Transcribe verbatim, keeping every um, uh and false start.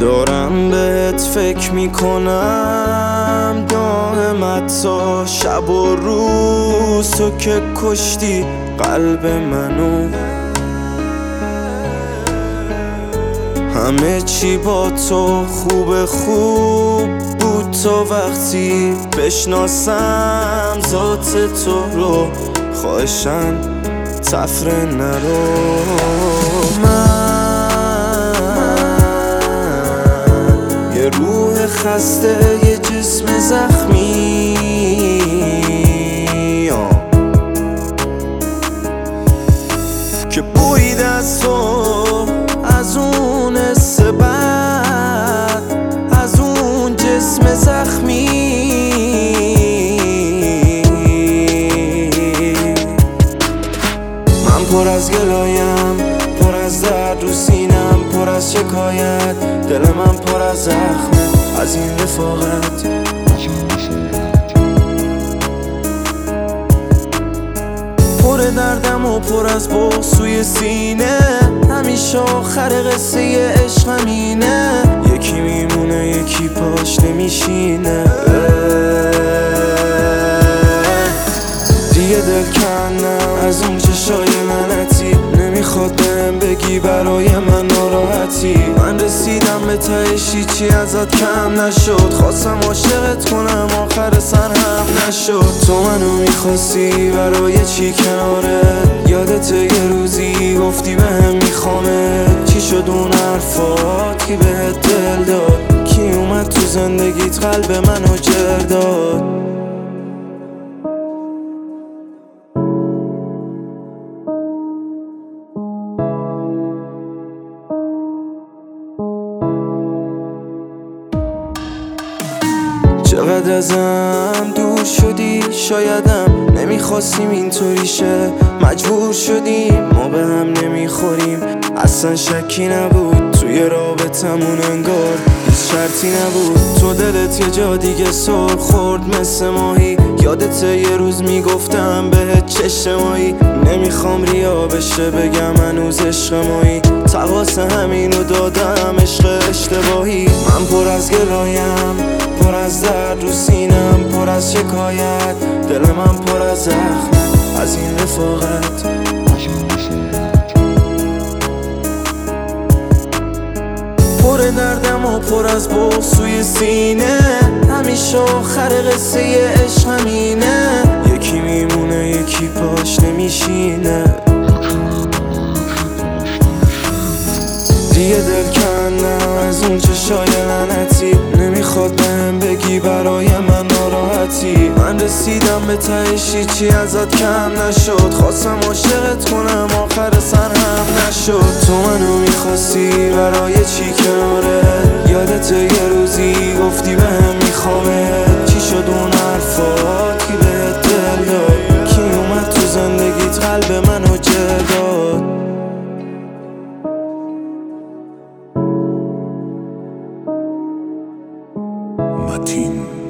دارم بهت فکر میکنم دائم، حتی شب و روز. تو که کشتی قلب منو، همه چی با تو خوب خوب بود تا وقتی بشناسم ذات تو رو. خواهشن تفره نرو. من یه روح خسته، یه جسم زخمی، که بوید از تو، از اون حس بد، از اون جسم زخمی. من پر از گلایم، پر از درد رو سینم، پر از شکایت. دل من پر از زخمه از این رفاقت. پر دردم و پر از بغض توی سینه، همیشه آخر قصه عشق همینه. یکی میمونه یکی پاش نمیشینه. دیگه دل کندم از اون چشای لعنتی، نمیخواد بهم بگی برای من ناراحتی. من رسیدم به تهش، هیچی ازت کم نشد. خواستم عاشقت کنم آخر سر هم نشد. تو منو میخواستی برای چی کنارت؟ یادت یه روزی گفتی بهم میخوامت. چی شد اون حرفات؟ کی بهت دل داد؟ کی اومد تو زندگیت قلب منو جر داد؟ چقدر ازم دور شدی، شایدم نمیخواستیم اینطوری شه. مجبور شدیم، ما به هم نمیخوریم. اصلا شکی نبود توی رابطمون، انگار هیچ شرطی نبود. تو دلت یه جا دیگه سر خورد مثل ماهی. یادت یه روز میگفتم بهت چشم مایی. نمیخوام ریا بشه بگم هنوز عشق مایی. تقاس همینو دادم عشق اشتباهی. من پر از گلایم، پر از درد رو سینم، پر از شکایت. دل من پر از زخم از این رفاقت. پر دردم و پر از بغض توی سینه، همیشه آخر قصه عشق همینه. یکی میمونه یکی پاش نمیشینه. دیگه دل کندم از اون چشای لعنتی، نمیخواد بهم بگی برای من ناراحتی. من رسیدم به تهش، هیچی ازت کم نشد. خواستم عاشقت کنم آخر سر هم نشد. تو منو میخواستی برای چی کنارت؟ یادت یه روزی گفتی بهم میخوامت. چی شد اون حرفات؟ کی بهت دل داد؟ کی اومد تو زندگیت قلب منو جر داد؟ متین